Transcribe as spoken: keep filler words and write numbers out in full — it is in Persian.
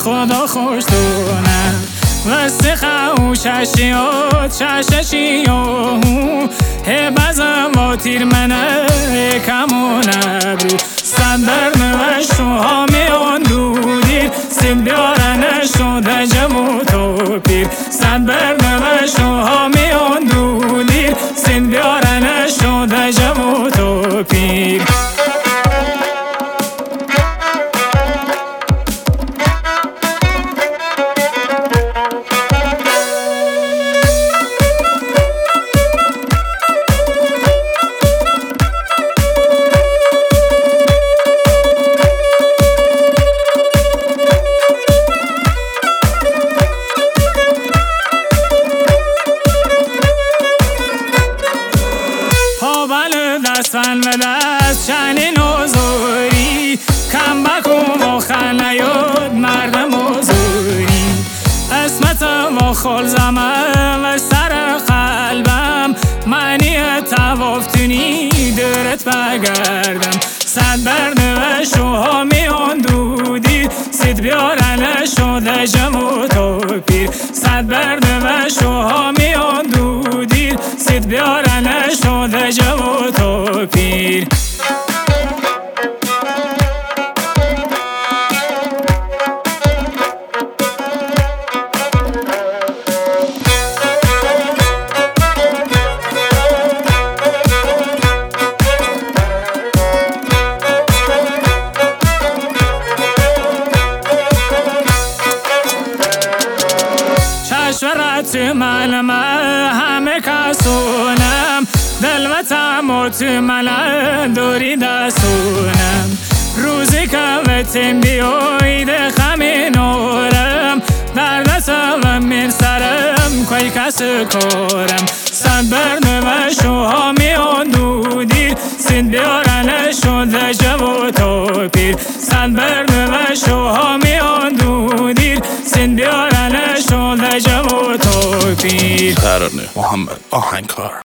خدا خوش دونه وسته خو ششیات شششی او هی بزم و تیر منه کمون ابرو صدر نوشتو هامیان دودیر سید بیارنه شده جمو تو پیر صدر نوشتو هامیان دودیر سید بیارنه شده جمو تو پیر دستن و دست شنی نوزوری کم بکن و خنیاد مردم وزوری اسمت و خل زمم و سر قلبم منی توافتونی درت بگردم صد برنوه شوها میان دودی سید بیارنه شده جمو تو پیر صد برنوه شوها میان دودی سید بیارنه شده جمو تو پیر شورت منم همه کسونم دل و تموت من دوری دستونم روزی که وطن بیاید خمی نورم در دستم من سرم کوی کس کارم صد برنوه شوها میان دودیر سید بیارنه شده جمو تو پیر صد برنوه شوها میان دودیر سید بیارنه شده جمو تو پیر ترانه محمد آهنگکار.